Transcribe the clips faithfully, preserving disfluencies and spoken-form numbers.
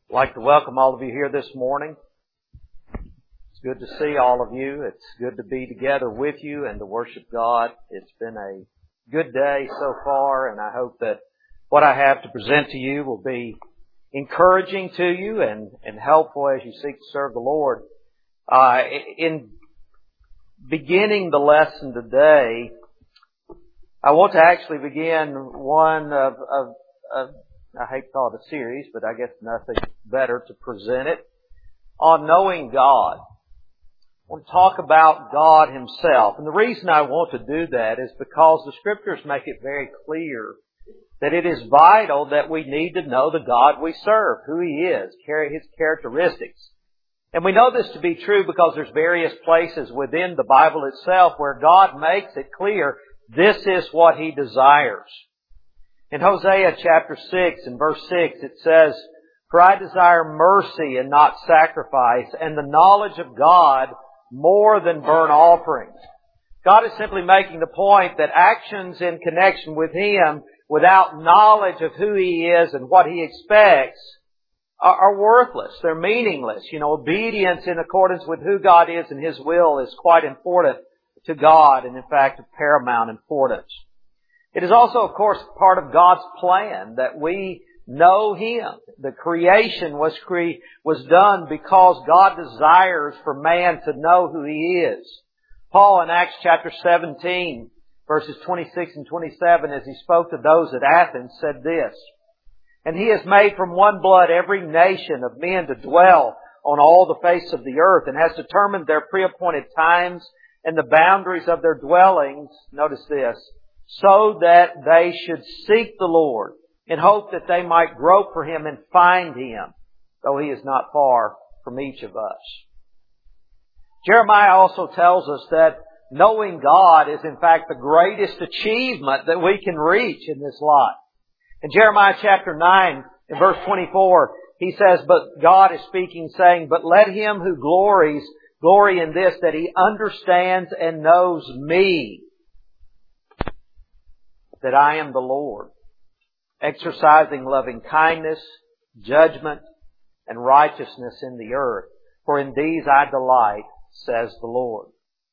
I'd like to welcome all of you here this morning. It's good to see all of you. It's good to be together with you and to worship God. It's been a good day so far, and I hope that what I have to present to you will be encouraging to you and, and helpful as you seek to serve the Lord. Uh, in beginning the lesson today, I want to actually begin one of, of, of I hate to call it a series, but I guess nothing better to present it, on knowing God. I want to talk about God Himself. And the reason I want to do that is because the Scriptures make it very clear that it is vital that we need to know the God we serve, who He is, His characteristics. And we know this to be true because there's various places within the Bible itself where God makes it clear this is what He desires. In Hosea chapter six and verse six it says, "For I desire mercy and not sacrifice, and the knowledge of God more than burnt offerings." God is simply making the point that actions in connection with Him without knowledge of who He is and what He expects are, are worthless. They're meaningless. You know, obedience in accordance with who God is and His will is quite important to God, and in fact of paramount importance. It is also, of course, part of God's plan that we know Him. The creation was cre- was done because God desires for man to know who He is. Paul in Acts chapter seventeen, verses twenty-six and twenty-seven, as he spoke to those at Athens, said this, "And He has made from one blood every nation of men to dwell on all the face of the earth, and has determined their pre-appointed times and the boundaries of their dwellings," notice this, "so that they should seek the Lord in hope that they might grope for Him and find Him, though He is not far from each of us." Jeremiah also tells us that knowing God is in fact the greatest achievement that we can reach in this life. In Jeremiah chapter nine, in verse twenty-four, he says, "But God is speaking, saying, but let him who glories glory in this, that he understands and knows me, that I am the Lord, exercising loving kindness, judgment, and righteousness in the earth. For in these I delight, says the Lord."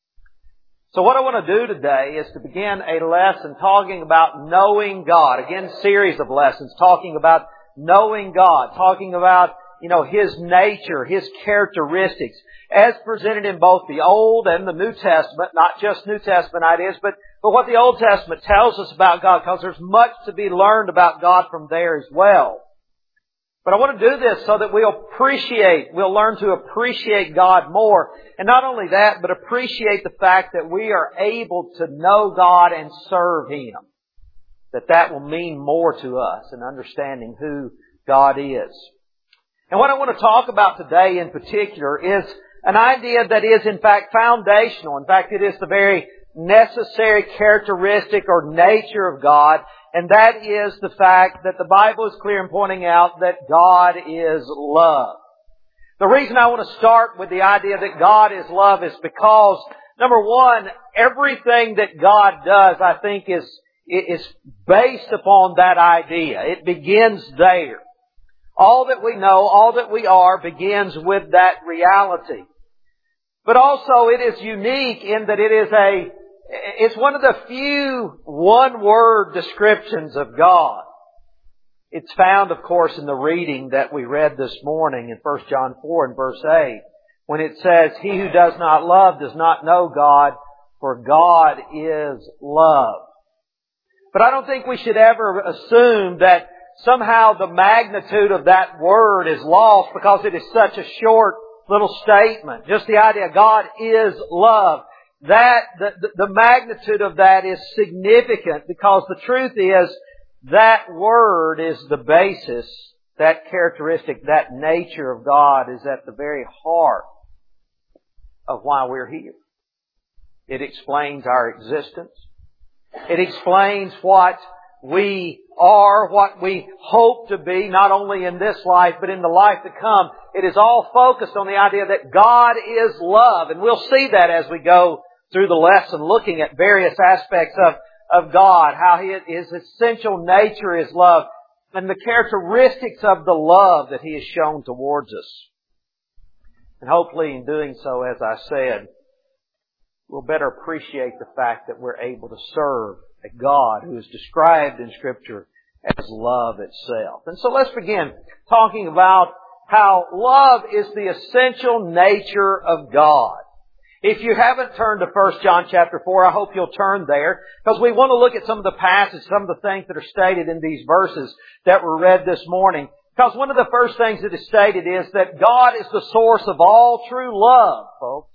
So what I want to do today is to begin a lesson talking about knowing God. Again, a series of lessons talking about knowing God, talking about, you know, His nature, His characteristics, as presented in both the Old and the New Testament, not just New Testament ideas, but, but what the Old Testament tells us about God, because there's much to be learned about God from there as well. But I want to do this so that we'll appreciate, we'll learn to appreciate God more. And not only that, but appreciate the fact that we are able to know God and serve Him. That that will mean more to us in understanding who God is. And what I want to talk about today in particular is an idea that is in fact foundational. In fact, it is the very necessary characteristic or nature of God, and that is the fact that the Bible is clear in pointing out that God is love. The reason I want to start with the idea that God is love is because, number one, everything that God does, I think, is, is based upon that idea. It begins there. All that we know, all that we are, begins with that reality. But also it is unique in that it is a, it's one of the few one-word descriptions of God. It's found, of course, in the reading that we read this morning in First John four and verse eight, when it says, "He who does not love does not know God, for God is love." But I don't think we should ever assume that somehow the magnitude of that word is lost because it is such a short little statement. Just the idea God is love. That, the, the magnitude of that is significant because the truth is that word is the basis, that characteristic, that nature of God is at the very heart of why we're here. It explains our existence. It explains what we are, what we hope to be, not only in this life, but in the life to come. It is all focused on the idea that God is love. And we'll see that as we go through the lesson, looking at various aspects of, of God, how His essential nature is love. and the characteristics of the love that He has shown towards us. And hopefully in doing so, as I said, we'll better appreciate the fact that we're able to serve a God who is described in Scripture as love itself. And so let's begin talking about how love is the essential nature of God. If you haven't turned to First John chapter four, I hope you'll turn there, because we want to look at some of the passages, some of the things that are stated in these verses that were read this morning. Because one of the first things that is stated is that God is the source of all true love, folks.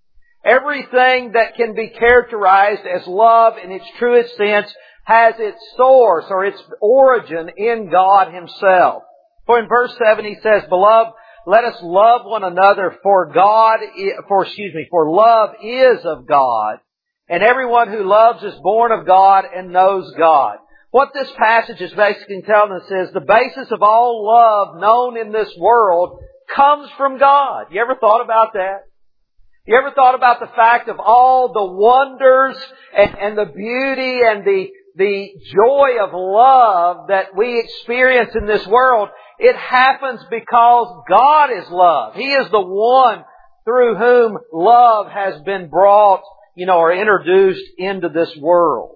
Everything that can be characterized as love in its truest sense has its source or its origin in God Himself. For in verse seven He says, "Beloved, let us love one another, for God, for excuse me, for love is of God, and everyone who loves is born of God and knows God." What this passage is basically telling us is the basis of all love known in this world comes from God. You ever thought about that? You ever thought about the fact of all the wonders and, and the beauty and the, the joy of love that we experience in this world? It happens because God is love. He is the one through whom love has been brought, you know, or introduced into this world.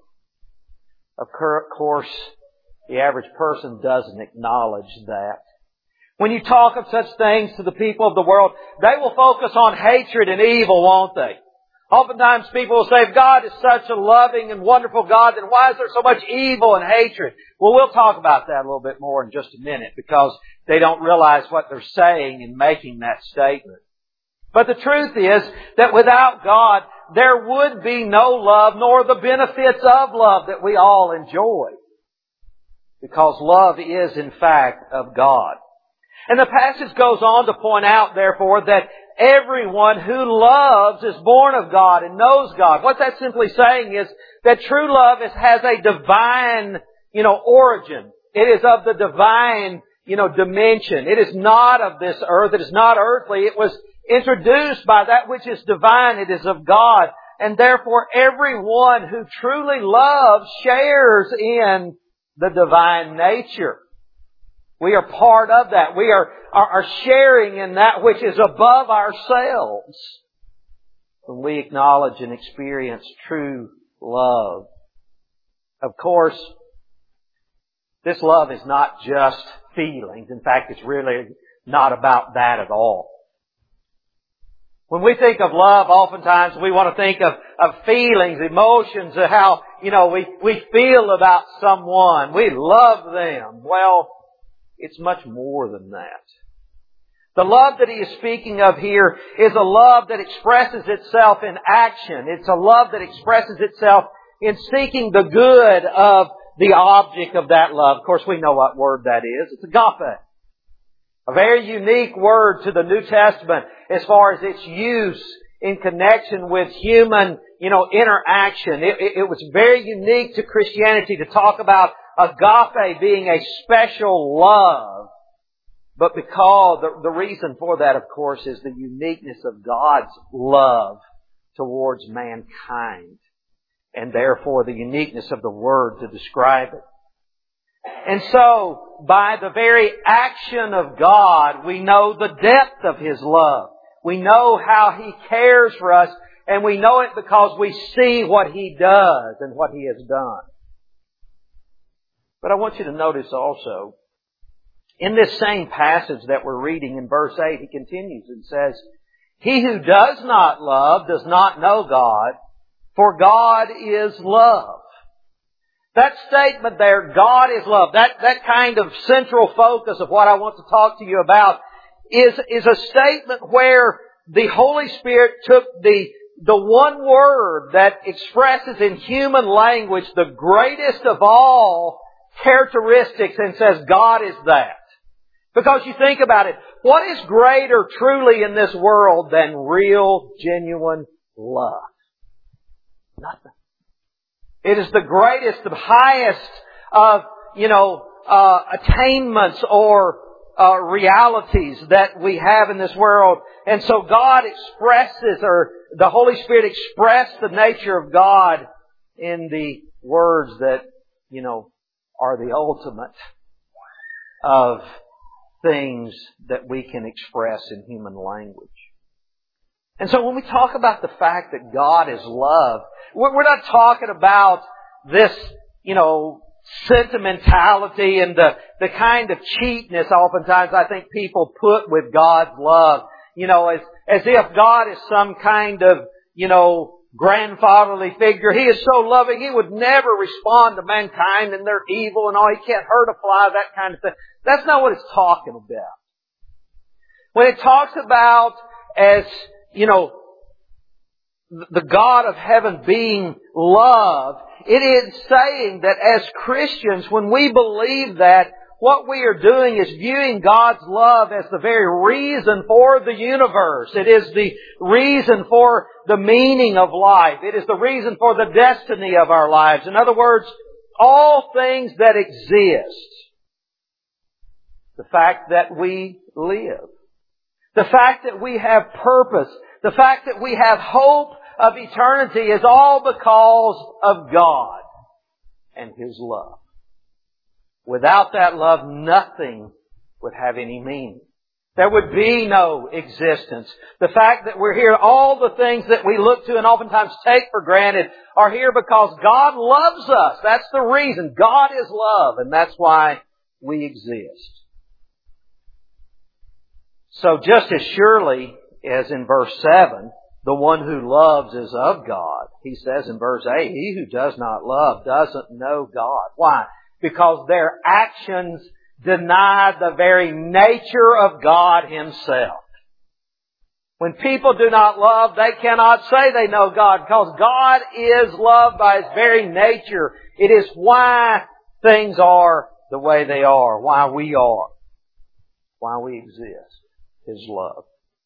Of course, the average person doesn't acknowledge that. When you talk of such things to the people of the world, they will focus on hatred and evil, won't they? Oftentimes people will say, if God is such a loving and wonderful God, then why is there so much evil and hatred? Well, we'll talk about that a little bit more in just a minute, because they don't realize what they're saying in making that statement. But the truth is that without God, there would be no love, nor the benefits of love that we all enjoy. Because love is, in fact, of God. And the passage goes on to point out, therefore, that everyone who loves is born of God and knows God. What that's simply saying is that true love is, has a divine, you know, origin. It is of the divine, you know, dimension. It is not of this earth. It is not earthly. It was introduced by that which is divine. It is of God. And therefore, everyone who truly loves shares in the divine nature. We are part of that. We are, are, are sharing in that which is above ourselves when we acknowledge and experience true love. Of course, this love is not just feelings. In fact, it's really not about that at all. When we think of love, oftentimes we want to think of, of feelings, emotions, of how, you know, we, we feel about someone. We love them. Well, it's much more than that. The love that he is speaking of here is a love that expresses itself in action. It's a love that expresses itself in seeking the good of the object of that love. Of course, we know what word that is. It's agape. A very unique word to the New Testament as far as its use in connection with human, you know, interaction. It, it, it was very unique to Christianity to talk about agape being a special love. But because the, the reason for that, of course, is the uniqueness of God's love towards mankind. And therefore the uniqueness of the word to describe it. And so, by the very action of God, we know the depth of His love. We know how He cares for us, and we know it because we see what He does and what He has done. But I want you to notice also, in this same passage that we're reading in verse eight, he continues and says, "He who does not love does not know God, for God is love." That statement there, God is love, that, that kind of central focus of what I want to talk to you about is, is a statement where the Holy Spirit took the, the one word that expresses in human language the greatest of all characteristics and says, God is that. Because you think about it, what is greater truly in this world than real, genuine love? Nothing. It is the greatest, the highest of, you know, uh, attainments or uh, realities that we have in this world. And so God expresses, or the Holy Spirit expressed the nature of God in the words that, you know, are the ultimate of things that we can express in human language. And so when we talk about the fact that God is love, we're not talking about this, you know, sentimentality and the, the kind of cheapness oftentimes I think people put with God's love. You know, as, as if God is some kind of, you know, grandfatherly figure. He is so loving, He would never respond to mankind and their evil and all. He can't hurt a fly, that kind of thing. That's not what it's talking about. When it talks about as, you know, the God of heaven being love, it is saying that as Christians, when we believe that, what we are doing is viewing God's love as the very reason for the universe. It is the reason for the meaning of life. It is the reason for the destiny of our lives. In other words, all things that exist. The fact that we live. The fact that we have purpose. The fact that we have hope of eternity is all because of God and His love. Without that love, nothing would have any meaning. There would be no existence. The fact that we're here, all the things that we look to and oftentimes take for granted are here because God loves us. That's the reason. God is love, and that's why we exist. So just as surely as in verse seven, the one who loves is of God, He says in verse eight, he who does not love doesn't know God. Why? Because their actions deny the very nature of God Himself. When people do not love, they cannot say they know God, because God is love by His very nature. It is why things are the way they are, why we are, why we exist, His love.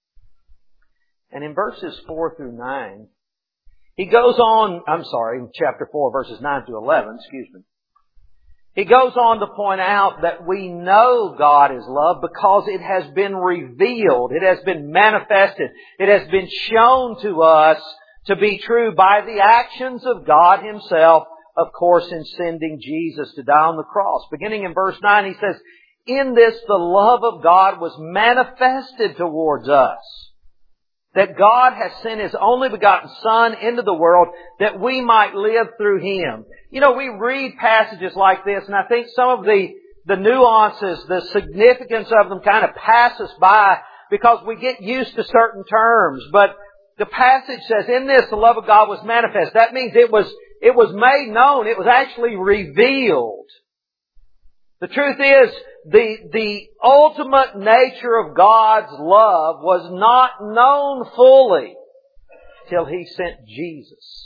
And in verses four through nine, He goes on, I'm sorry, in chapter four, verses nine through eleven, excuse me. He goes on to point out that we know God is love because it has been revealed. It has been manifested. It has been shown to us to be true by the actions of God Himself, of course, in sending Jesus to die on the cross. Beginning in verse nine, He says, "In this the love of God was manifested towards us, that God has sent His only begotten Son into the world that we might live through Him." You know, we read passages like this, and I think some of the, the nuances, the significance of them kind of pass us by because we get used to certain terms. But the passage says, "In this the love of God was manifest." That means it was, it was made known. It was actually revealed. The truth is, the, the ultimate nature of God's love was not known fully till He sent Jesus.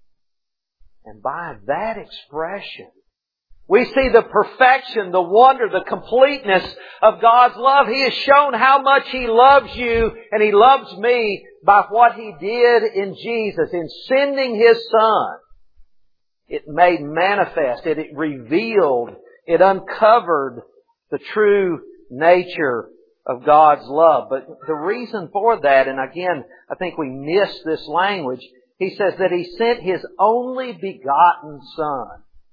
And by that expression, we see the perfection, the wonder, the completeness of God's love. He has shown how much He loves you and He loves me by what He did in Jesus, in sending His Son. It made manifest, it, it revealed, it uncovered the true nature of God's love. But the reason for that, and again, I think we miss this language, He says that He sent His only begotten Son.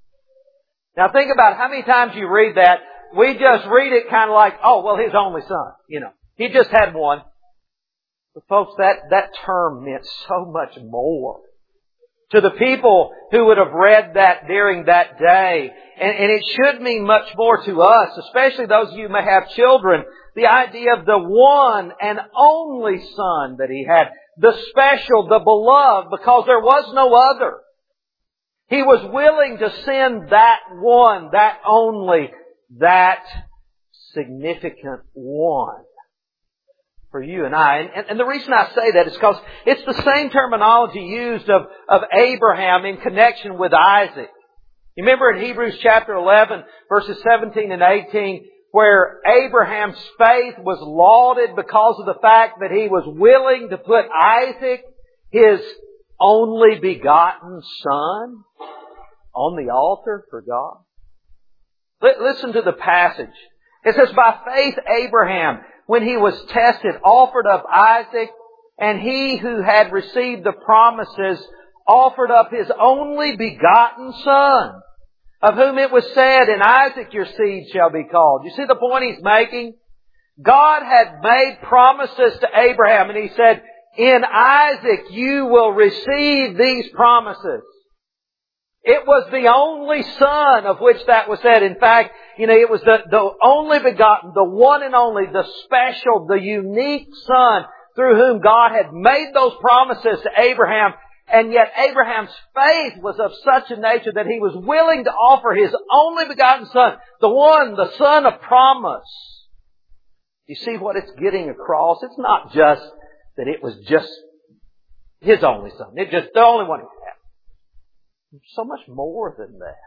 Now think about how many times you read that. We just read it kind of like, oh, well, His only Son. You know, He just had one. But folks, that, that term meant so much more to the people who would have read that during that day. And, and it should mean much more to us, especially those of you who may have children. The idea of the one and only Son that He had. The special, the beloved, because there was no other. He was willing to send that one, that only, that significant one for you and I. And, and the reason I say that is because it's the same terminology used of, of Abraham in connection with Isaac. You remember in Hebrews chapter eleven, verses seventeen and eighteen, where Abraham's faith was lauded because of the fact that he was willing to put Isaac, his only begotten son, on the altar for God. Listen to the passage. It says, "By faith Abraham, when he was tested, offered up Isaac, and he who had received the promises offered up his only begotten son, of whom it was said, in Isaac your seed shall be called. You see the point he's making? God had made promises to Abraham, and He said, in Isaac you will receive these promises. It was the only son of which that was said. In fact, you know, it was the, the only begotten, the one and only, the special, the unique son through whom God had made those promises to Abraham. And yet Abraham's faith was of such a nature that he was willing to offer his only begotten son, the one, the son of promise. You see what it's getting across? It's not just that it was just his only son. It's just the only one he had. There's so much more than that.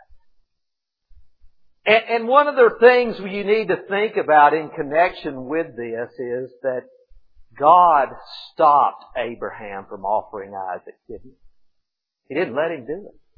And, and one of the things you need to think about in connection with this is that God stopped Abraham from offering Isaac, didn't He? He didn't let him do it.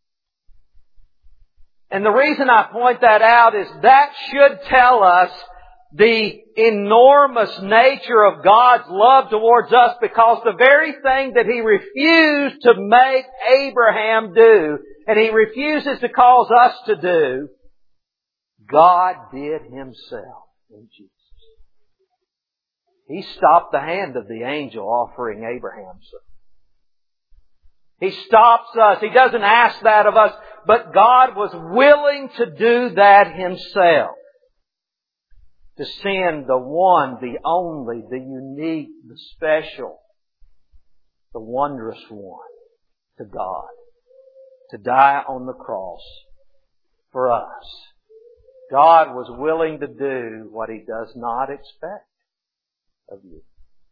And the reason I point that out is that should tell us the enormous nature of God's love towards us, because the very thing that He refused to make Abraham do, and He refuses to cause us to do, God did Himself in Jesus. He stopped the hand of the angel offering Abraham something. He stops us. He doesn't ask that of us, but God was willing to do that Himself. To send the one, the only, the unique, the special, the wondrous one to God. To die on the cross for us. God was willing to do what He does not expect of you.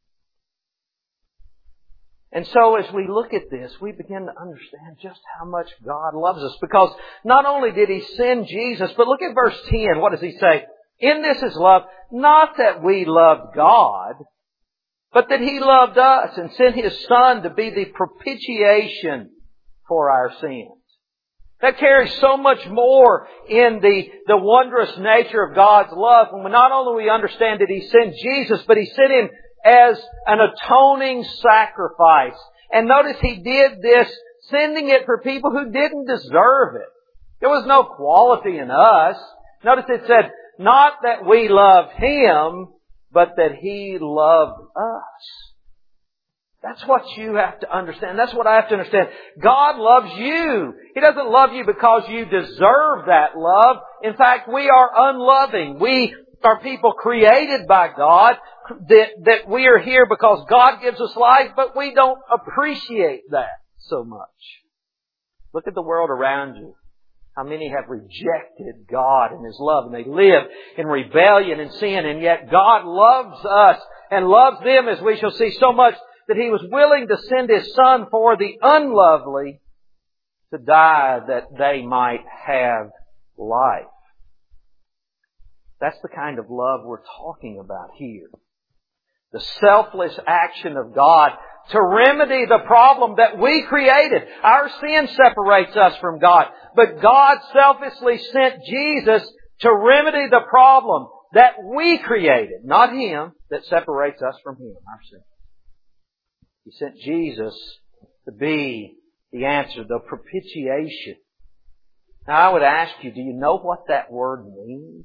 And so as we look at this, we begin to understand just how much God loves us. Because not only did He send Jesus, but look at verse ten. What does He say? In this is love, not that we loved God, but that He loved us and sent His Son to be the propitiation for our sins. That carries so much more in the, the wondrous nature of God's love when not only we understand that He sent Jesus, but He sent Him as an atoning sacrifice. And notice He did this, sending it for people who didn't deserve it. There was no quality in us. Notice it said, not that we loved Him, but that He loved us. That's what you have to understand. That's what I have to understand. God loves you. He doesn't love you because you deserve that love. In fact, we are unloving. We are people created by God, that, that we are here because God gives us life, but we don't appreciate that so much. Look at the world around you. How many have rejected God and His love, and they live in rebellion and sin, and yet God loves us and loves them, as we shall see, so much that He was willing to send His Son for the unlovely to die that they might have life. That's the kind of love we're talking about here. The selfless action of God to remedy the problem that we created. Our sin separates us from God. But God selflessly sent Jesus to remedy the problem that we created. Not Him, that separates us from Him, our sin. He sent Jesus to be the answer, the propitiation. Now I would ask you, do you know what that word means?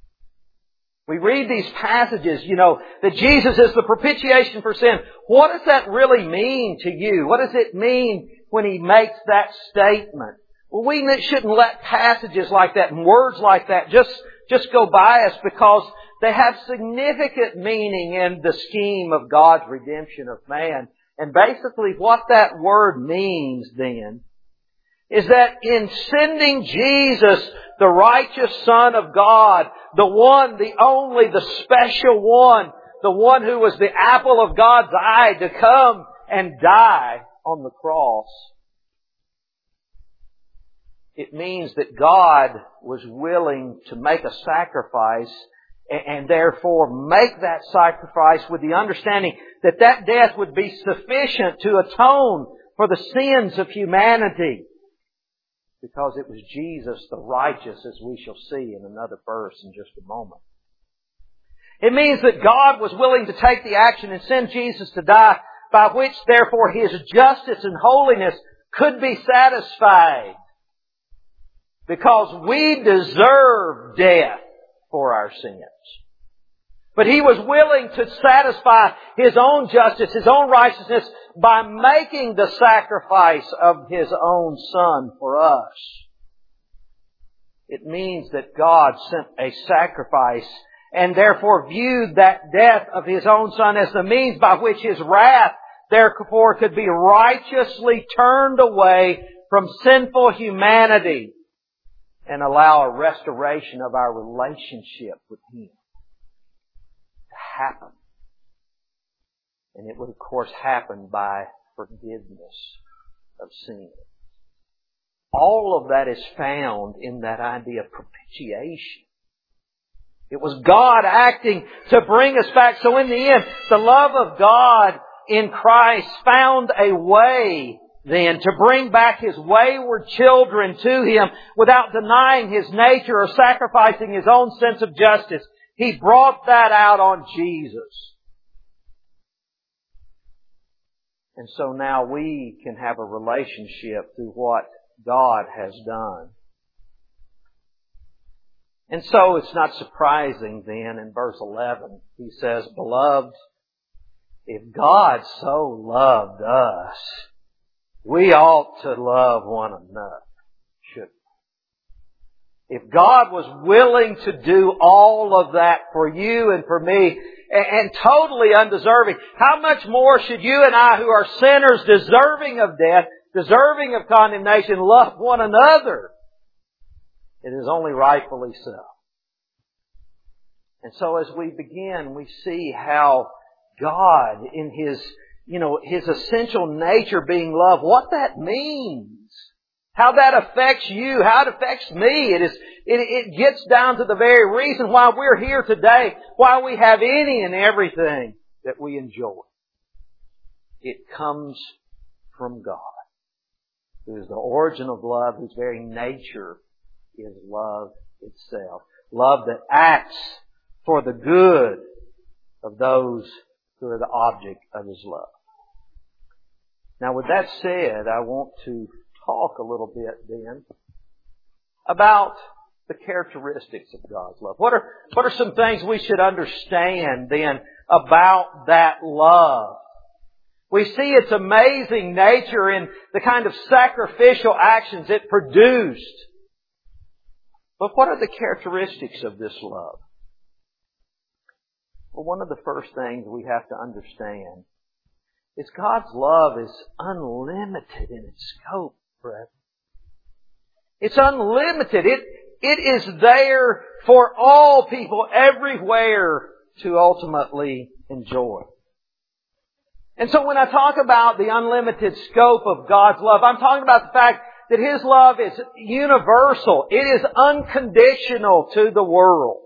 We read these passages, you know, that Jesus is the propitiation for sin. What does that really mean to you? What does it mean when He makes that statement? Well, we shouldn't let passages like that and words like that just, just go by us, because they have significant meaning in the scheme of God's redemption of man. And basically what that word means then is that in sending Jesus, the righteous Son of God, the one, the only, the special one, the one who was the apple of God's eye, to come and die on the cross, it means that God was willing to make a sacrifice, and therefore make that sacrifice with the understanding that that death would be sufficient to atone for the sins of humanity. Because it was Jesus the righteous, as we shall see in another verse in just a moment. It means that God was willing to take the action and send Jesus to die, by which therefore His justice and holiness could be satisfied. because we deserve death for our sins. But He was willing to satisfy His own justice, His own righteousness, by making the sacrifice of His own Son for us. It means that God sent a sacrifice and therefore viewed that death of His own Son as the means by which His wrath therefore could be righteously turned away from sinful humanity and allow a restoration of our relationship with Him to happen. And it would of course happen by forgiveness of sin. All of that is found in that idea of propitiation. It was God acting to bring us back. So in the end, the love of God in Christ found a way then to bring back His wayward children to Him without denying His nature or sacrificing His own sense of justice. He brought that out on Jesus. And so now we can have a relationship through what God has done. And so it's not surprising then in verse eleven, He says, Beloved, if God so loved us, we ought to love one another, shouldn't we? If God was willing to do all of that for you and for me, and, and totally undeserving, how much more should you and I, who are sinners, deserving of death, deserving of condemnation, love one another? It is only rightfully so. And so as we begin, we see how God, in His, you know, His essential nature being love, what that means. How that affects you, how it affects me. It is, it, it gets down to the very reason why we're here today, why we have any and everything that we enjoy. It comes from God, who is the origin of love, whose very nature is love itself. Love that acts for the good of those who are the object of His love. Now with that said, I want to talk a little bit then about the characteristics of God's love. What are, what are some things we should understand then about that love? We see its amazing nature in the kind of sacrificial actions it produced. But what are the characteristics of this love? Well, one of the first things we have to understand is God's love is unlimited in its scope, brethren. It's unlimited. It, it is there for all people everywhere to ultimately enjoy. And so when I talk about the unlimited scope of God's love, I'm talking about the fact that His love is universal. It is unconditional to the world.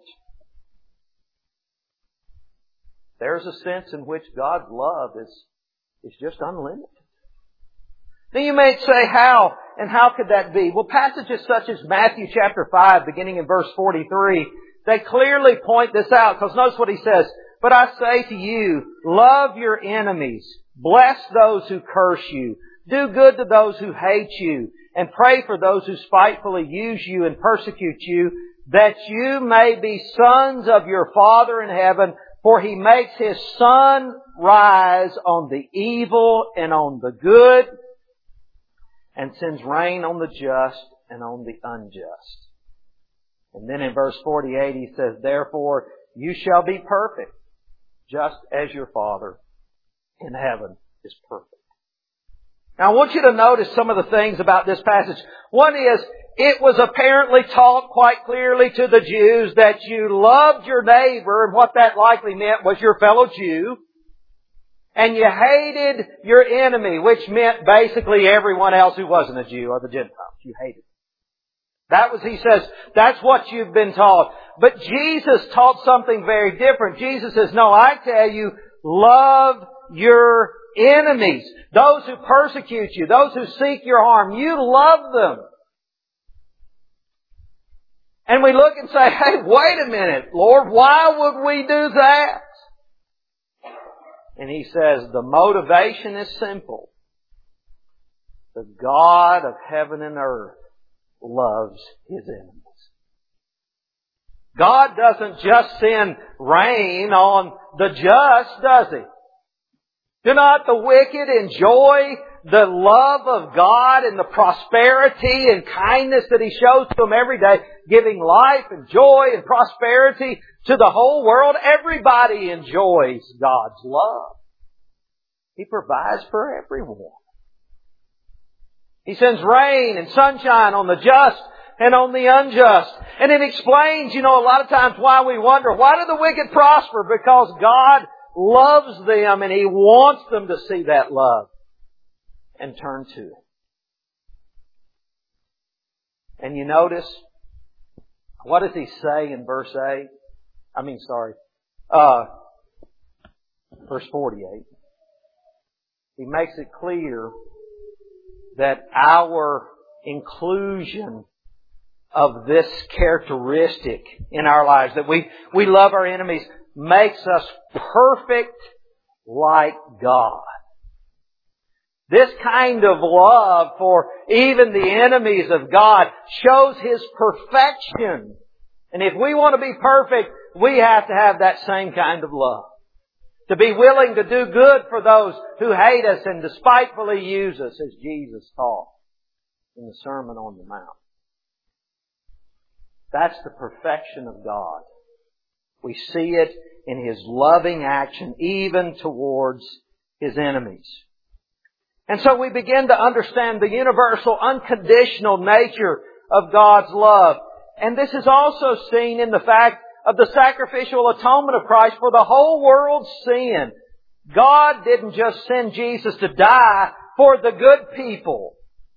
There's a sense in which God's love is, is just unlimited. Then you may say, how? And how could that be? Well, passages such as Matthew chapter five, beginning in verse forty-three, they clearly point this out. Because notice what He says. But I say to you, love your enemies, bless those who curse you, do good to those who hate you, and pray for those who spitefully use you and persecute you, that you may be sons of your Father in heaven, for He makes His sun rise on the evil and on the good, and sends rain on the just and on the unjust. And then in verse forty-eight He says, Therefore you shall be perfect, just as your Father in heaven is perfect. Now I want you to notice some of the things about this passage. One is, it was apparently taught quite clearly to the Jews that you loved your neighbor, and what that likely meant was your fellow Jew, and you hated your enemy, which meant basically everyone else who wasn't a Jew or the Gentiles. You hated them. That was, he says, that's what you've been taught. But Jesus taught something very different. Jesus says, no, I tell you, love your enemies. Those who persecute you, those who seek your harm, you love them. And we look and say, hey, wait a minute, Lord, why would we do that? And He says, the motivation is simple. The God of heaven and earth loves His enemies. God doesn't just send rain on the just, does He? Do not the wicked enjoy the love of God and the prosperity and kindness that He shows to them every day, giving life and joy and prosperity to the whole world? Everybody enjoys God's love. He provides for everyone. He sends rain and sunshine on the just and on the unjust. And it explains, you know, a lot of times why we wonder, why do the wicked prosper? Because God loves them and He wants them to see that love and turn to it. And you notice, what does He say in verse eight? I mean, sorry, uh, verse forty-eight. He makes it clear that our inclusion of this characteristic in our lives, that we, we love our enemies, makes us perfect like God. This kind of love for even the enemies of God shows His perfection. And if we want to be perfect, we have to have that same kind of love. To be willing to do good for those who hate us and despitefully use us, as Jesus taught in the Sermon on the Mount. That's the perfection of God. We see it in His loving action, even towards His enemies. And so we begin to understand the universal, unconditional nature of God's love. And this is also seen in the fact of the sacrificial atonement of Christ for the whole world's sin. God didn't just send Jesus to die for the good people.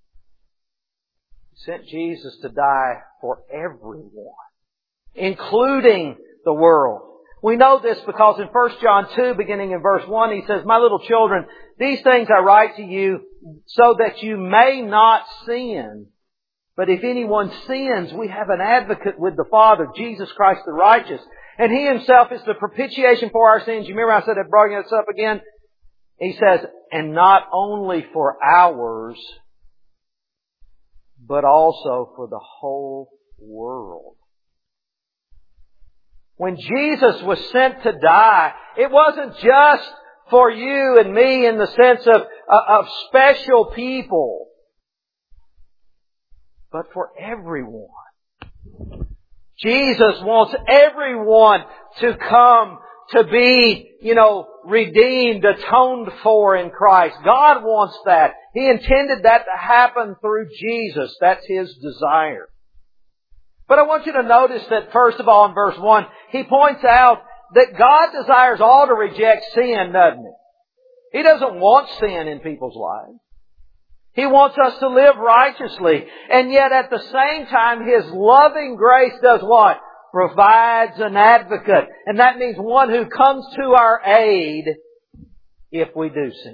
He sent Jesus to die for everyone, including the world. We know this because in First John two, beginning in verse one, He says, "My little children, these things I write to you so that you may not sin. But if anyone sins, we have an advocate with the Father, Jesus Christ the righteous. And He Himself is the propitiation for our sins." You remember I said I'd bring this up again? He says, "And not only for ours, but also for the whole world." When Jesus was sent to die, it wasn't just for you and me in the sense of, of special people, but for everyone. Jesus wants everyone to come to be, you know, redeemed, atoned for in Christ. God wants that. He intended that to happen through Jesus. That's His desire. But I want you to notice that first of all in verse one, He points out that God desires all to reject sin, doesn't He? He doesn't want sin in people's lives. He wants us to live righteously. And yet at the same time, His loving grace does what? Provides an advocate. And that means one who comes to our aid if we do sin.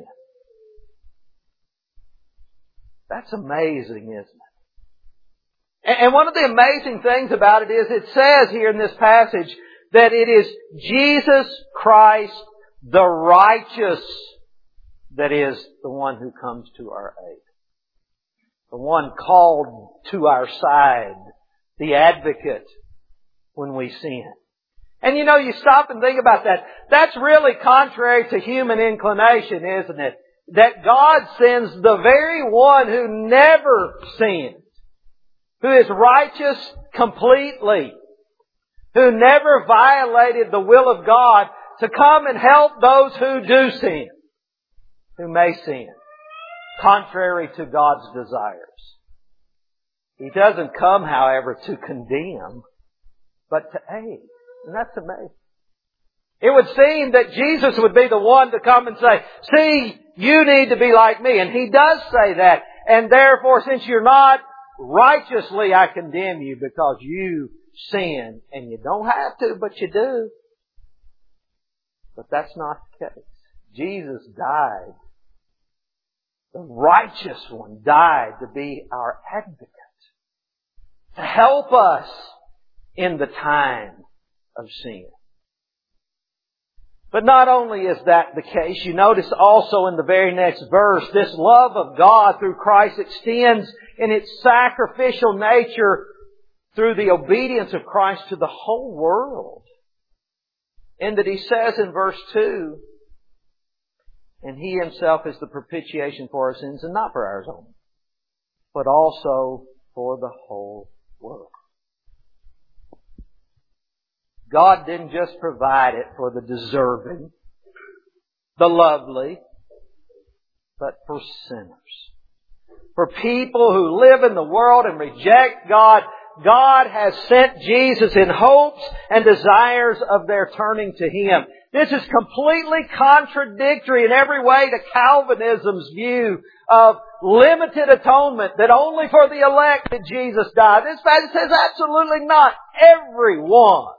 That's amazing, isn't it? And one of the amazing things about it is it says here in this passage that it is Jesus Christ, the righteous, that is the one who comes to our aid. The one called to our side, the advocate when we sin. And you know, you stop and think about that. That's really contrary to human inclination, isn't it? That God sends the very one who never sinned, who is righteous completely, who never violated the will of God, to come and help those who do sin, who may sin, contrary to God's desires. He doesn't come, however, to condemn, but to aid. And that's amazing. It would seem that Jesus would be the one to come and say, "See, you need to be like me." And He does say that. And therefore, since you're not, righteously I condemn you because you sin. And you don't have to, but you do. But that's not the case. Jesus died. The righteous one died to be our advocate, to help us in the time of sin. But not only is that the case, you notice also in the very next verse, this love of God through Christ extends in its sacrificial nature through the obedience of Christ to the whole world. And that He says in verse two, and He Himself is the propitiation for our sins, and not for ours only, but also for the whole world. God didn't just provide it for the deserving, the lovely, but for sinners. For people who live in the world and reject God, God has sent Jesus in hopes and desires of their turning to Him. This is completely contradictory in every way to Calvinism's view of limited atonement, that only for the elect did Jesus die. This passage says absolutely not. Everyone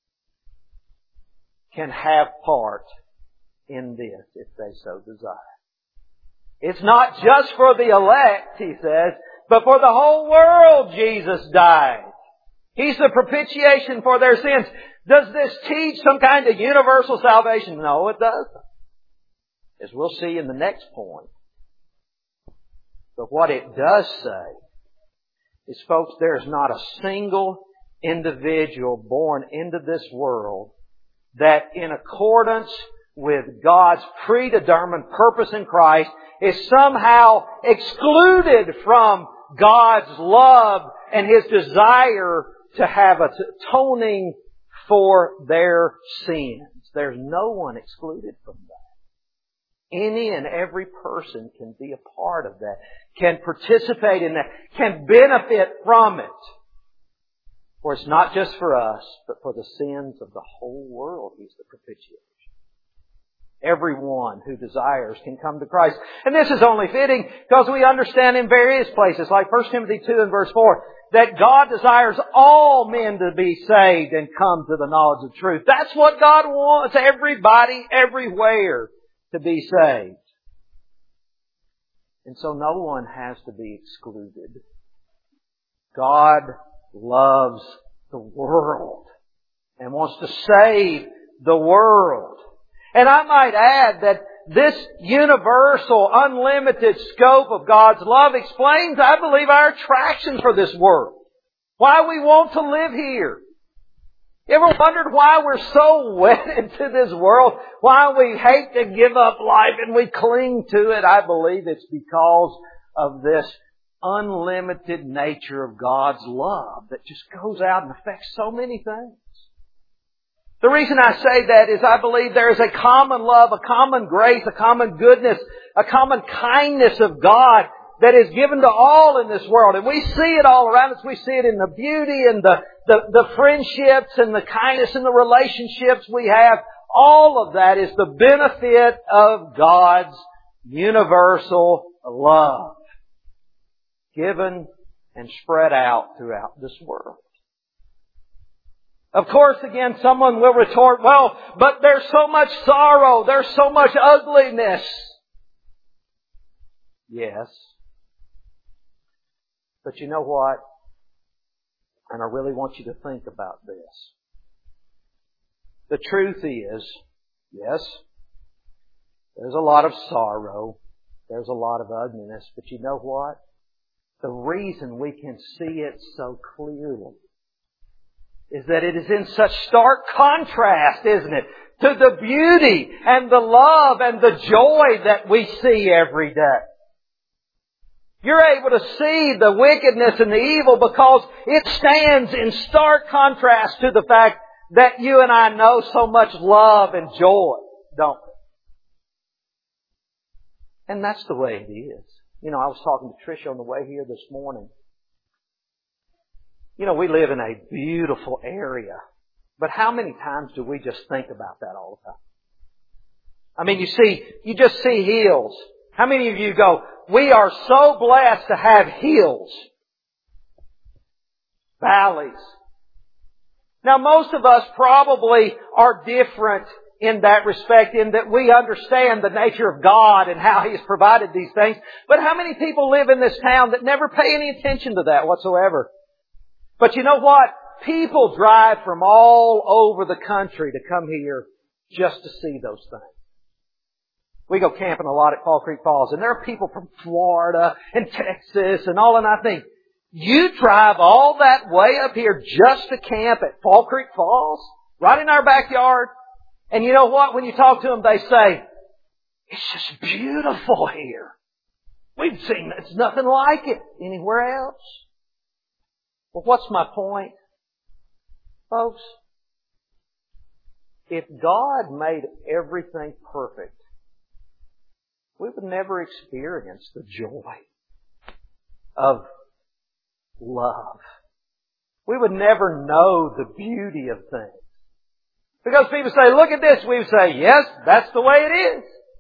can have part in this if they so desire. It's not just for the elect, he says, but for the whole world Jesus died. He's the propitiation for their sins. Does this teach some kind of universal salvation? No, it doesn't. As we'll see in the next point. But what it does say is, folks, there is not a single individual born into this world that in accordance with God's predetermined purpose in Christ is somehow excluded from God's love and His desire to have atoning for their sins. There's no one excluded from that. Any and every person can be a part of that, can participate in that, can benefit from it. For it's not just for us, but for the sins of the whole world He's the propitiation. Everyone who desires can come to Christ. And this is only fitting because we understand in various places, like First Timothy two and verse four, that God desires all men to be saved and come to the knowledge of truth. That's what God wants. Everybody, everywhere to be saved. And so no one has to be excluded. God loves the world and wants to save the world. And I might add that this universal, unlimited scope of God's love explains, I believe, our attraction for this world. Why we want to live here. You ever wondered why we're so wedded to this world? Why we hate to give up life and we cling to it? I believe it's because of this unlimited nature of God's love that just goes out and affects so many things. The reason I say that is I believe there is a common love, a common grace, a common goodness, a common kindness of God that is given to all in this world. And we see it all around us. We see it in the beauty and the, the, the friendships and the kindness and the relationships we have. All of that is the benefit of God's universal love, given and spread out throughout this world. Of course, again, someone will retort, well, but there's so much sorrow, there's so much ugliness. Yes. But you know what? And I really want you to think about this. The truth is, yes, there's a lot of sorrow, there's a lot of ugliness, but you know what? The reason we can see it so clearly is that it is in such stark contrast, isn't it, to the beauty and the love and the joy that we see every day. You're able to see the wickedness and the evil because it stands in stark contrast to the fact that you and I know so much love and joy, don't we? And that's the way it is. You know, I was talking to Tricia on the way here this morning. You know, we live in a beautiful area. But how many times do we just think about that all the time? I mean, you see, you just see hills. How many of you go, we are so blessed to have hills, valleys. Now, most of us probably are different in that respect, in that we understand the nature of God and how He has provided these things. But how many people live in this town that never pay any attention to that whatsoever? But you know what? People drive from all over the country to come here just to see those things. We go camping a lot at Fall Creek Falls, and there are people from Florida and Texas and all, and I think, you drive all that way up here just to camp at Fall Creek Falls? Right in our backyard? And you know what? When you talk to them, they say, it's just beautiful here. We've seen, it's nothing like it anywhere else. Well, what's my point? Folks, if God made everything perfect, we would never experience the joy of love. We would never know the beauty of things. Because people say, look at this. We would say, yes, that's the way it is.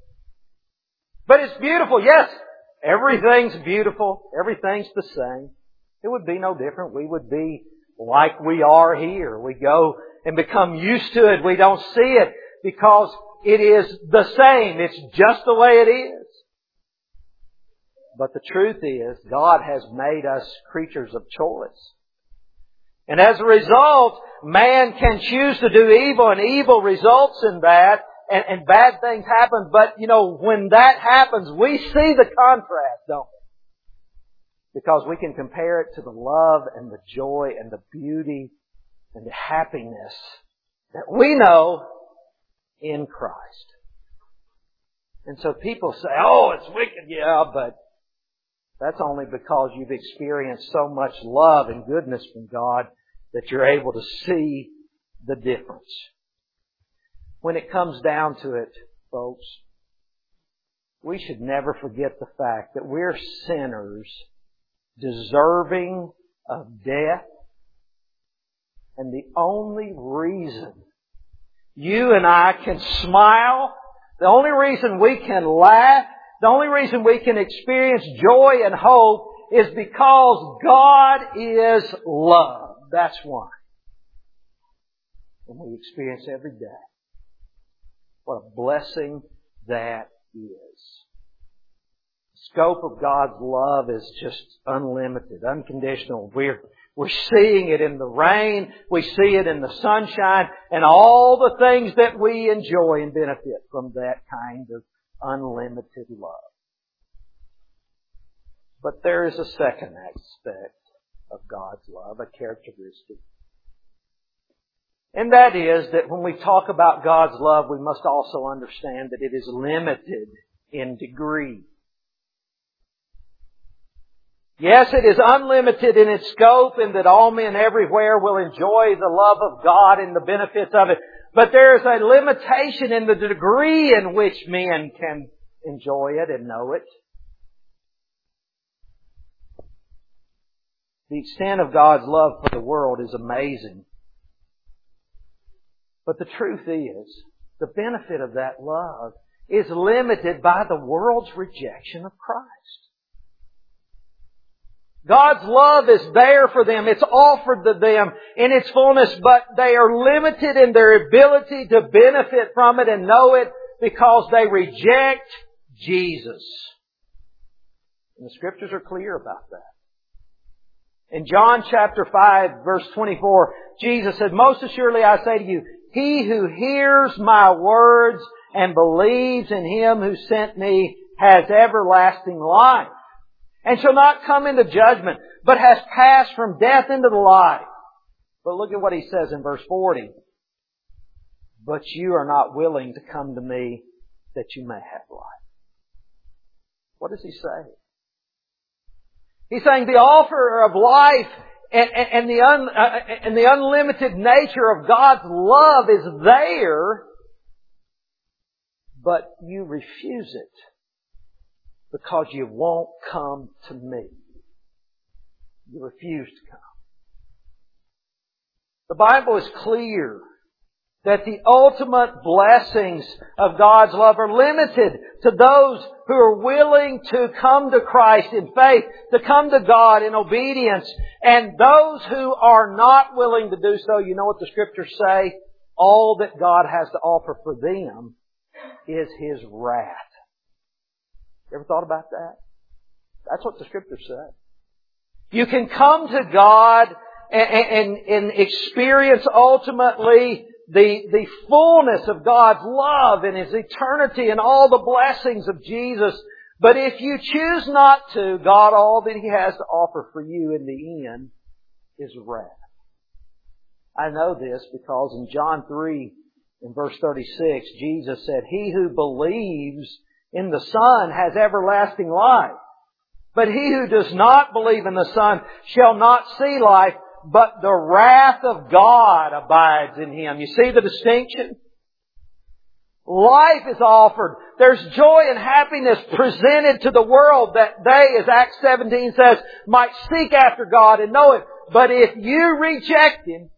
But it's beautiful. Yes, everything's beautiful. Everything's the same. It would be no different. We would be like we are here. We go and become used to it. We don't see it because it is the same. It's just the way it is. But the truth is, God has made us creatures of choice. And as a result, man can choose to do evil, and evil results in that, and, and bad things happen. But, you know, when that happens, we see the contrast, don't we? Because we can compare it to the love and the joy and the beauty and the happiness that we know in Christ. And so people say, oh, it's wicked. Yeah, but that's only because you've experienced so much love and goodness from God that you're able to see the difference. When it comes down to it, folks, we should never forget the fact that we're sinners deserving of death. And the only reason you and I can smile, the only reason we can laugh, the only reason we can experience joy and hope is because God is love. That's why. And we experience every day. What a blessing that is. The scope of God's love is just unlimited, unconditional. We're, we're seeing it in the rain. We see it in the sunshine and all the things that we enjoy and benefit from that kind of unlimited love. But there is a second aspect of God's love, a characteristic. And that is that when we talk about God's love, we must also understand that it is limited in degree. Yes, it is unlimited in its scope and that all men everywhere will enjoy the love of God and the benefits of it. But there is a limitation in the degree in which men can enjoy it and know it. The extent of God's love for the world is amazing. But the truth is, the benefit of that love is limited by the world's rejection of Christ. God's love is there for them. It's offered to them in its fullness, but they are limited in their ability to benefit from it and know it because they reject Jesus. And the Scriptures are clear about that. In John chapter five, verse twenty-four, Jesus said, most assuredly I say to you, he who hears my words and believes in Him who sent me has everlasting life, and shall not come into judgment, but has passed from death into the life. But look at what He says in verse forty. But you are not willing to come to me that you may have life. What does He say? He's saying the offer of life and, and, and, the un, uh, and the unlimited nature of God's love is there, but you refuse it because you won't come to me. You refuse to come. The Bible is clear that the ultimate blessings of God's love are limited to those who are willing to come to Christ in faith, to come to God in obedience. And those who are not willing to do so, you know what the Scriptures say? All that God has to offer for them is His wrath. You ever thought about that? That's what the Scriptures say. You can come to God and, and, and experience ultimately the, the fullness of God's love and His eternity and all the blessings of Jesus. But if you choose not to, God, all that He has to offer for you in the end is wrath. I know this because in John three, in verse thirty-six, Jesus said, "He who believes in the Son has everlasting life. But he who does not believe in the Son shall not see life, but the wrath of God abides in him." You see the distinction? Life is offered. There's joy and happiness presented to the world that they, as Acts seventeen says, might seek after God and know Him. But if you reject Him,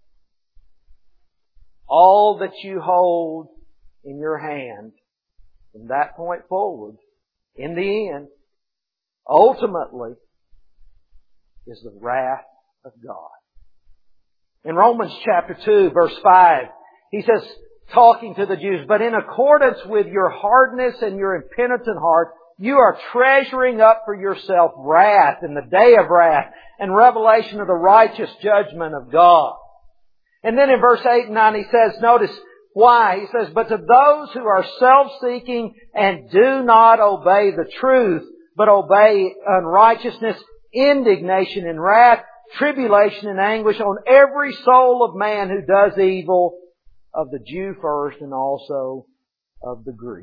all that you hold in your hand from that point forward, in the end, ultimately, is the wrath of God. In Romans chapter two, verse five, he says, talking to the Jews, "But in accordance with your hardness and your impenitent heart, you are treasuring up for yourself wrath in the day of wrath and revelation of the righteous judgment of God." And then in verse eight and nine he says, notice why. He says, "But to those who are self-seeking and do not obey the truth, but obey unrighteousness, indignation and wrath, tribulation and anguish on every soul of man who does evil, of the Jew first and also of the Greek."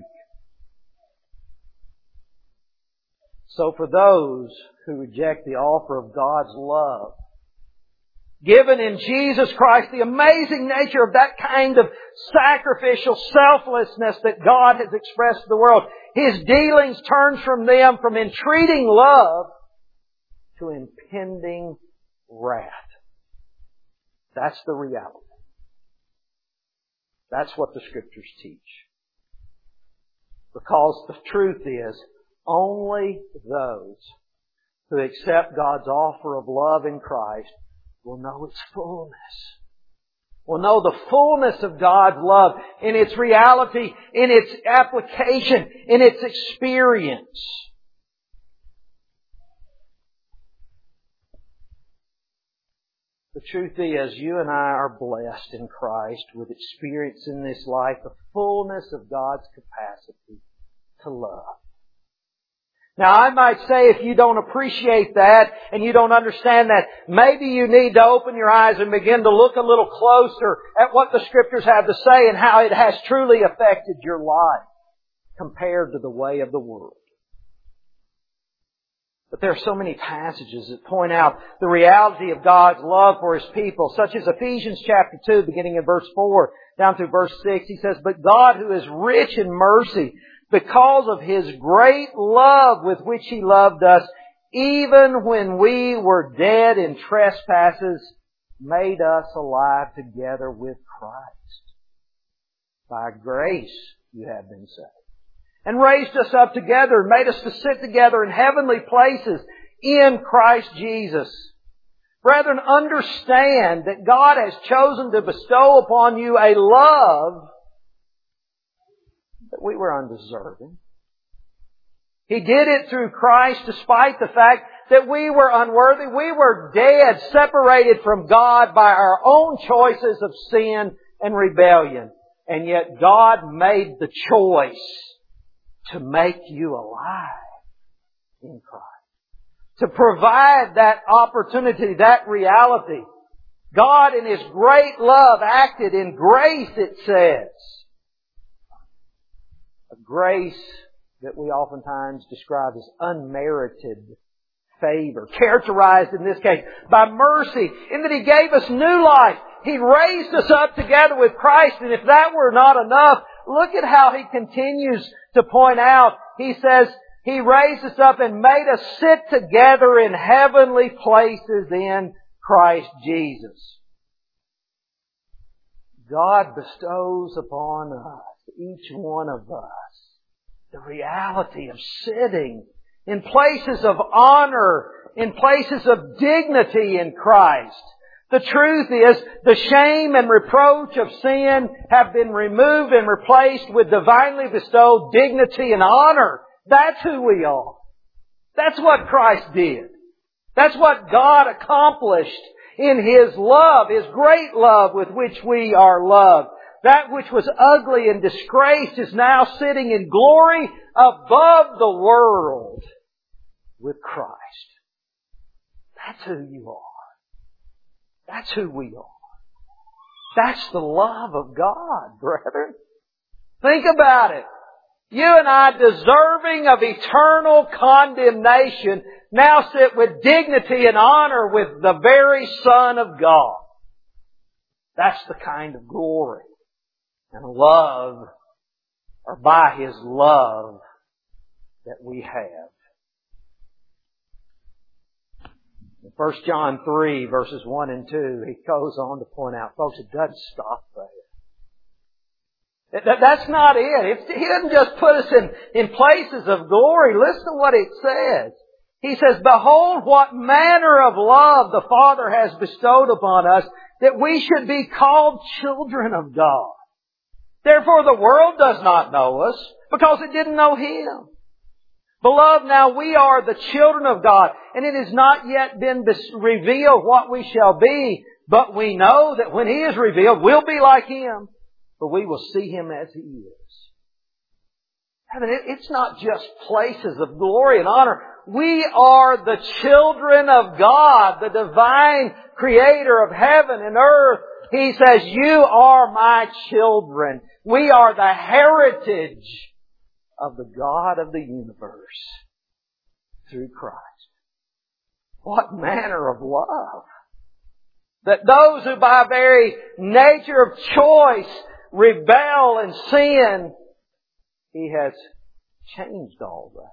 So for those who reject the offer of God's love, given in Jesus Christ, the amazing nature of that kind of sacrificial selflessness that God has expressed to the world, His dealings turns from them from entreating love to impending wrath. That's the reality. That's what the Scriptures teach. Because the truth is, only those who accept God's offer of love in Christ will know its fullness. Will know the fullness of God's love in its reality, in its application, in its experience. The truth is, you and I are blessed in Christ with experience in this life, the fullness of God's capacity to love. Now I might say if you don't appreciate that and you don't understand that, maybe you need to open your eyes and begin to look a little closer at what the Scriptures have to say and how it has truly affected your life compared to the way of the world. But there are so many passages that point out the reality of God's love for His people, such as Ephesians chapter two, beginning in verse four, down through verse six. He says, "But God, who is rich in mercy, because of His great love with which He loved us, even when we were dead in trespasses, made us alive together with Christ. By grace you have been saved. And raised us up together and made us to sit together in heavenly places in Christ Jesus." Brethren, understand that God has chosen to bestow upon you a love that we were undeserving. He did it through Christ despite the fact that we were unworthy. We were dead, separated from God by our own choices of sin and rebellion. And yet God made the choice to make you alive in Christ. To provide that opportunity, that reality. God in His great love acted in grace, it says. A grace that we oftentimes describe as unmerited favor. Characterized in this case by mercy, in that He gave us new life. He raised us up together with Christ. And if that were not enough, look at how He continues to point out. He says, He raised us up and made us sit together in heavenly places in Christ Jesus. God bestows upon us, each one of us, the reality of sitting in places of honor, in places of dignity in Christ. The truth is, the shame and reproach of sin have been removed and replaced with divinely bestowed dignity and honor. That's who we are. That's what Christ did. That's what God accomplished in His love, His great love with which we are loved. That which was ugly and disgraced is now sitting in glory above the world with Christ. That's who you are. That's who we are. That's the love of God, brethren. Think about it. You and I, deserving of eternal condemnation, now sit with dignity and honor with the very Son of God. That's the kind of glory and love, or by His love, that we have. In First John three, verses one and two, he goes on to point out, folks, it doesn't stop there. That, that's not it. It's, he doesn't just put us in, in places of glory. Listen to what it says. He says, behold what manner of love the Father has bestowed upon us, that we should be called children of God. Therefore the world does not know us, because it didn't know Him. Beloved, now we are the children of God, and it has not yet been revealed what we shall be, but we know that when He is revealed, we'll be like Him, for we will see Him as He is. I mean, it's not just places of glory and honor. We are the children of God, the divine Creator of heaven and earth. He says, you are my children. We are the heritage of the God of the universe through Christ. What manner of love! That those who by very nature of choice rebel and sin, He has changed all that.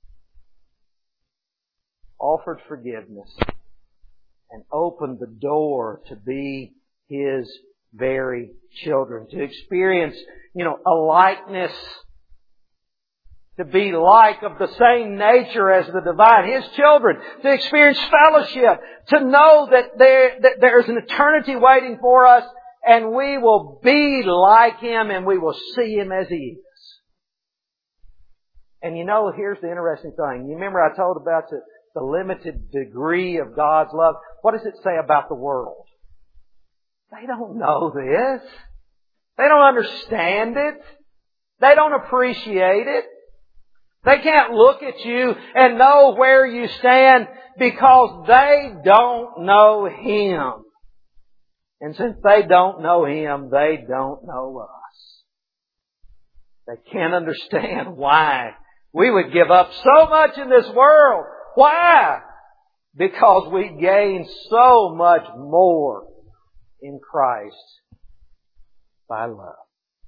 Offered forgiveness and opened the door to be His very children. To experience, you know, a likeness, to be like of the same nature as the divine, His children, to experience fellowship, to know that there that there's an eternity waiting for us, and we will be like Him and we will see Him as He is. And you know, here's the interesting thing. You remember I told about the, the limited degree of God's love? What does it say about the world? They don't know this. They don't understand it. They don't appreciate it. They can't look at you and know where you stand because they don't know Him. And since they don't know Him, they don't know us. They can't understand why we would give up so much in this world. Why? Because we gain so much more in Christ by love.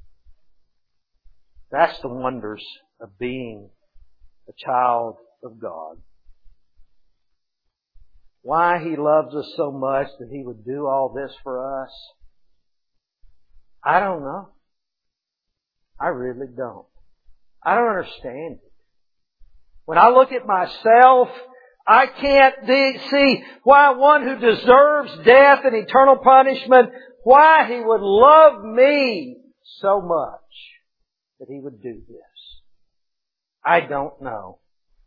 That's the wonders of being a child of God. Why He loves us so much that He would do all this for us, I don't know. I really don't. I don't understand it. When I look at myself, I can't de- see why one who deserves death and eternal punishment, why He would love me so much that He would do this. I don't know.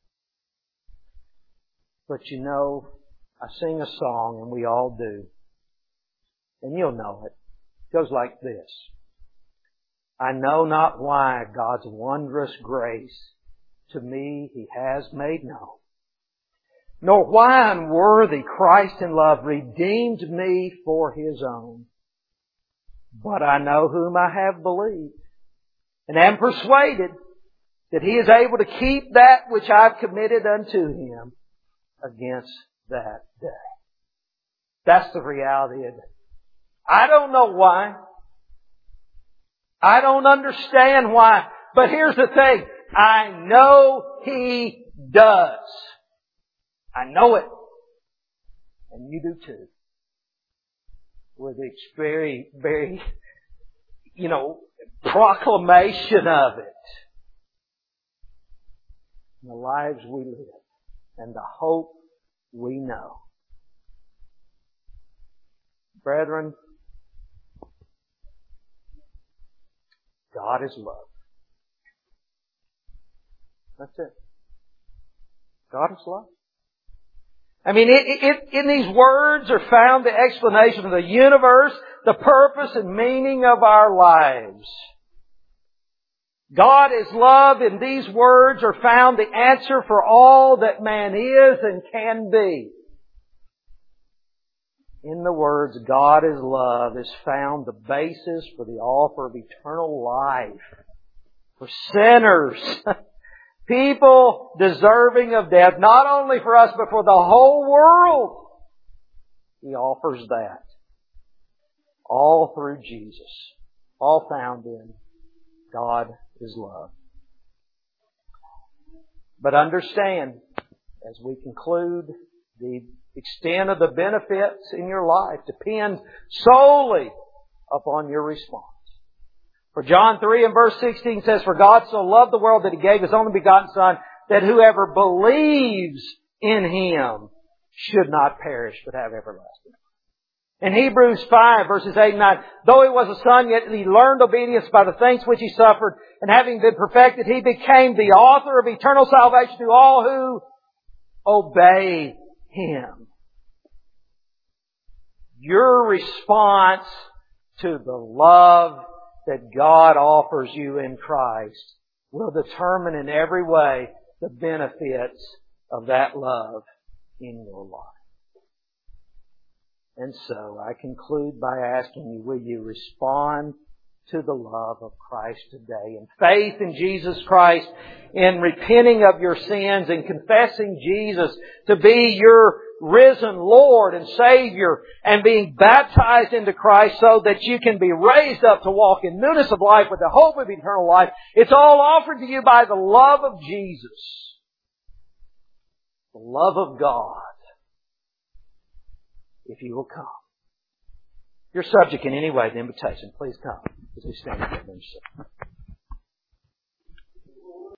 But you know, I sing a song, and we all do. And you'll know it. It goes like this. I know not why God's wondrous grace to me He has made known, nor why unworthy Christ in love redeemed me for His own. But I know whom I have believed, and am persuaded that He is able to keep that which I've committed unto Him against that day. That's the reality of it. I don't know why. I don't understand why. But here's the thing. I know He does. I know it. And you do too. With the very, very, you know, proclamation of it. In the lives we live. And the hope we know. Brethren, God is love. That's it. God is love. I mean, it, it, in these words are found the explanation of the universe, the purpose and meaning of our lives. God is love. In these words are found the answer for all that man is and can be. In the words, God is love, is found the basis for the offer of eternal life for sinners. People deserving of death, not only for us, but for the whole world. He offers that. All through Jesus. All found in God is love. But understand, as we conclude, the extent of the benefits in your life depends solely upon your response. For John three and verse sixteen says, "For God so loved the world that He gave His only begotten Son, that whoever believes in Him should not perish but have everlasting life." In Hebrews five verses eight and nine, "Though He was a Son, yet He learned obedience by the things which He suffered, and having been perfected, He became the author of eternal salvation to all who obey Him." Your response to the love that God offers you in Christ will determine in every way the benefits of that love in your life. And so I conclude by asking you, will you respond to the love of Christ today? In faith in Jesus Christ, in repenting of your sins and confessing Jesus to be your risen Lord and Savior, and being baptized into Christ so that you can be raised up to walk in newness of life with the hope of eternal life. It's all offered to you by the love of Jesus. The love of God. If you will come. If you're subject in any way to the invitation, please come as we stand together and sing.